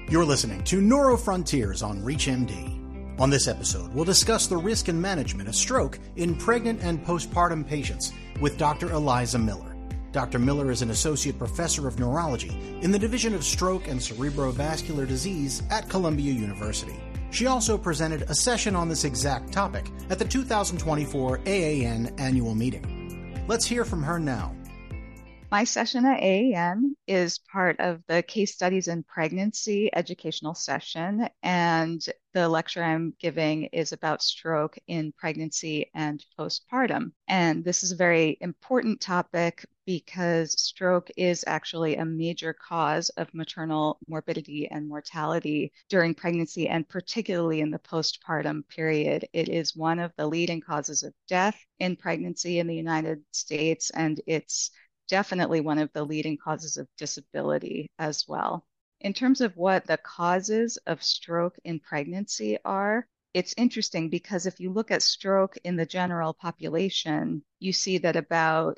You're listening to Neurofrontiers on ReachMD. On this episode, we'll discuss the risk and management of stroke in pregnant and postpartum patients with Dr. Eliza Miller. Dr. Miller is an associate professor of neurology in the Division of Stroke and Cerebrovascular Disease at Columbia University. She also presented a session on this exact topic at the 2024 AAN annual meeting. Let's hear from her now. My session at AAN is part of the Case Studies in Pregnancy educational session, and the lecture I'm giving is about stroke in pregnancy and postpartum. And this is a very important topic because stroke is actually a major cause of maternal morbidity and mortality during pregnancy, and particularly in the postpartum period. It is one of the leading causes of death in pregnancy in the United States, and it's definitely one of the leading causes of disability as well. In terms of what the causes of stroke in pregnancy are, it's interesting because if you look at stroke in the general population, you see that about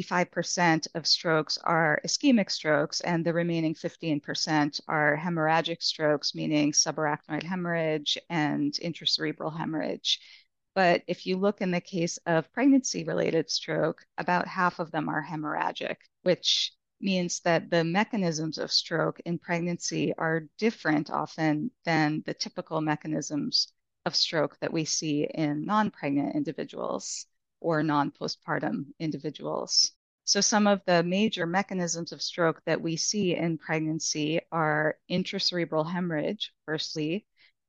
85% of strokes are ischemic strokes, and the remaining 15% are hemorrhagic strokes, meaning subarachnoid hemorrhage and intracerebral hemorrhage. But if you look in the case of pregnancy-related stroke, about half of them are hemorrhagic, which means that the mechanisms of stroke in pregnancy are different often than the typical mechanisms of stroke that we see in non-pregnant individuals or non-postpartum individuals. So some of the major mechanisms of stroke that we see in pregnancy are intracerebral hemorrhage, firstly.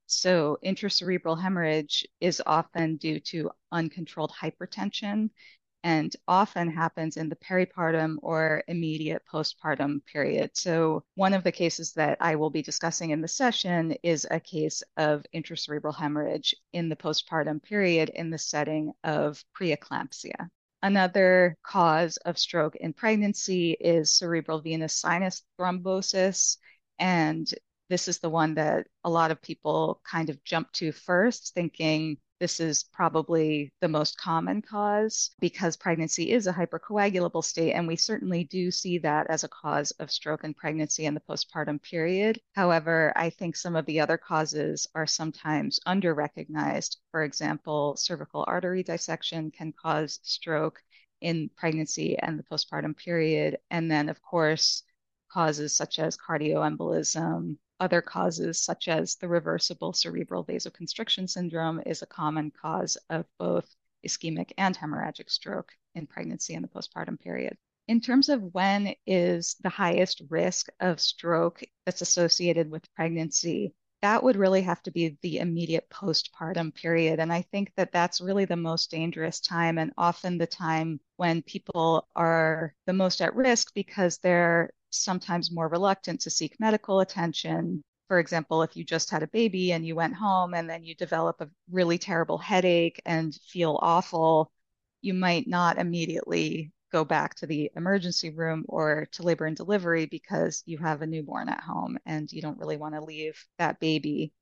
So intracerebral hemorrhage is often due to uncontrolled hypertension and often happens in the peripartum or immediate postpartum period. So one of the cases that I will be discussing in the session is a case of intracerebral hemorrhage in the postpartum period in the setting of preeclampsia. Another cause of stroke in pregnancy is cerebral venous sinus thrombosis, and this is the one that a lot of people kind of jump to first, thinking this is probably the most common cause because pregnancy is a hypercoagulable state, and we certainly do see that as a cause of stroke in pregnancy and the postpartum period. However, I think some of the other causes are sometimes under-recognized. For example, cervical artery dissection can cause stroke in pregnancy and the postpartum period. And then, of course, causes such as cardioembolism, other causes such as the reversible cerebral vasoconstriction syndrome is a common cause of both ischemic and hemorrhagic stroke in pregnancy and the postpartum period. In terms of when is the highest risk of stroke that's associated with pregnancy, that would really have to be the immediate postpartum period. And I think that that's really the most dangerous time and often the time when people are the most at risk because they're sometimes more reluctant to seek medical attention. For example, if you just had a baby and you went home and then you develop a really terrible headache and feel awful, you might not immediately go back to the emergency room or to labor and delivery because you have a newborn at home and you don't really want to leave that baby.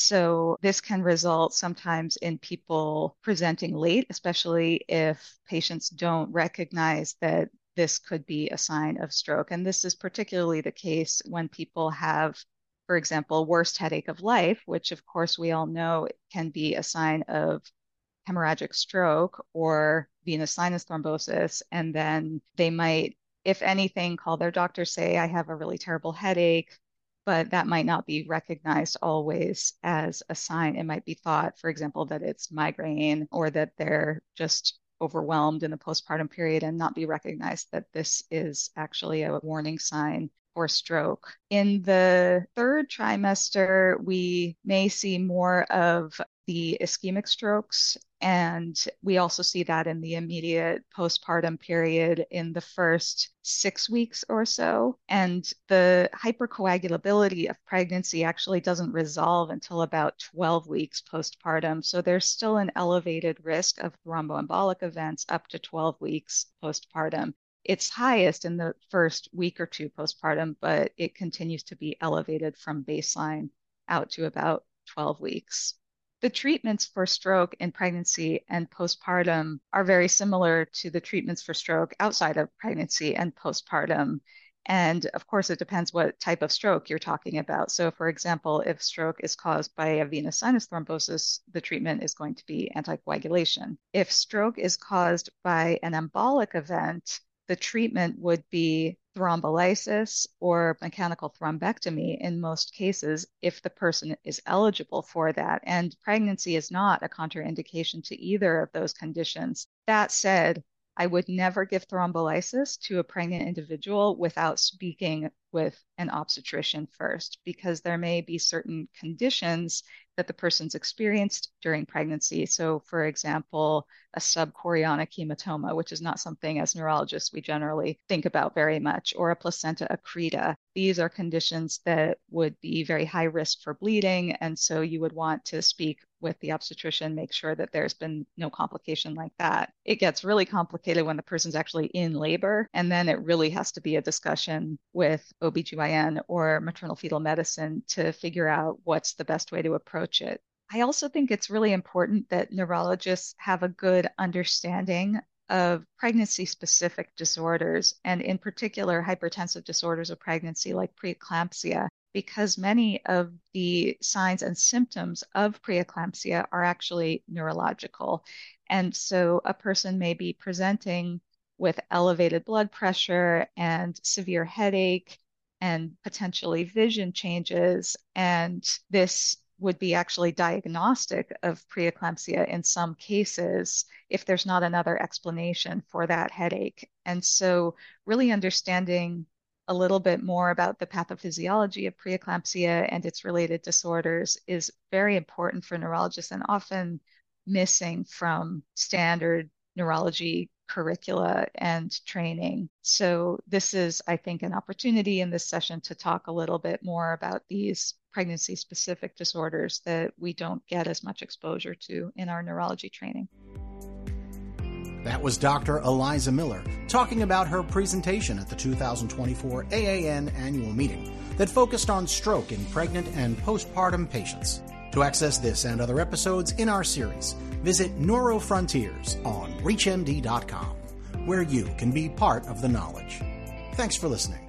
So this can result sometimes in people presenting late, especially if patients don't recognize that this could be a sign of stroke. And this is particularly the case when people have, for example, worst headache of life, which of course we all know can be a sign of hemorrhagic stroke or venous sinus thrombosis. And then they might, if anything, call their doctor, say, I have a really terrible headache, but that might not be recognized always as a sign. It might be thought, for example, that it's migraine or that they're just overwhelmed in the postpartum period and not be recognized that this is actually a warning sign for stroke. In the third trimester, we may see more of the ischemic strokes, and we also see that in the immediate postpartum period in the first 6 weeks or so. And the hypercoagulability of pregnancy actually doesn't resolve until about 12 weeks postpartum. So there's still an elevated risk of thromboembolic events up to 12 weeks postpartum. It's highest in the first week or two postpartum, but it continues to be elevated from baseline out to about 12 weeks. The treatments for stroke in pregnancy and postpartum are very similar to the treatments for stroke outside of pregnancy and postpartum. And of course, it depends what type of stroke you're talking about. So, for example, if stroke is caused by a venous sinus thrombosis, the treatment is going to be anticoagulation. If stroke is caused by an embolic event, the treatment would be thrombolysis or mechanical thrombectomy in most cases if the person is eligible for that. And pregnancy is not a contraindication to either of those conditions. That said, I would never give thrombolysis to a pregnant individual without speaking with an obstetrician first, because there may be certain conditions that the person's experienced during pregnancy. So, for example, a subchorionic hematoma, which is not something as neurologists we generally think about very much, or a placenta accreta. These are conditions that would be very high risk for bleeding. And so you would want to speak with the obstetrician, make sure that there's been no complication like that. It gets really complicated when the person's actually in labor, and then it really has to be a discussion with OBGYN or maternal fetal medicine to figure out what's the best way to approach it. I also think it's really important that neurologists have a good understanding of pregnancy-specific disorders, and in particular, hypertensive disorders of pregnancy like preeclampsia, because many of the signs and symptoms of preeclampsia are actually neurological. And so a person may be presenting with elevated blood pressure and severe headache and potentially vision changes, and this would be actually diagnostic of preeclampsia in some cases if there's not another explanation for that headache. And so really understanding a little bit more about the pathophysiology of preeclampsia and its related disorders is very important for neurologists and often missing from standard neurology curricula and training. So this is, I think, an opportunity in this session to talk a little bit more about these pregnancy-specific disorders that we don't get as much exposure to in our neurology training. That was Dr. Eliza Miller talking about her presentation at the 2024 AAN annual meeting that focused on stroke in pregnant and postpartum patients. To access this and other episodes in our series, visit NeuroFrontiers on ReachMD.com, where you can be part of the knowledge. Thanks for listening.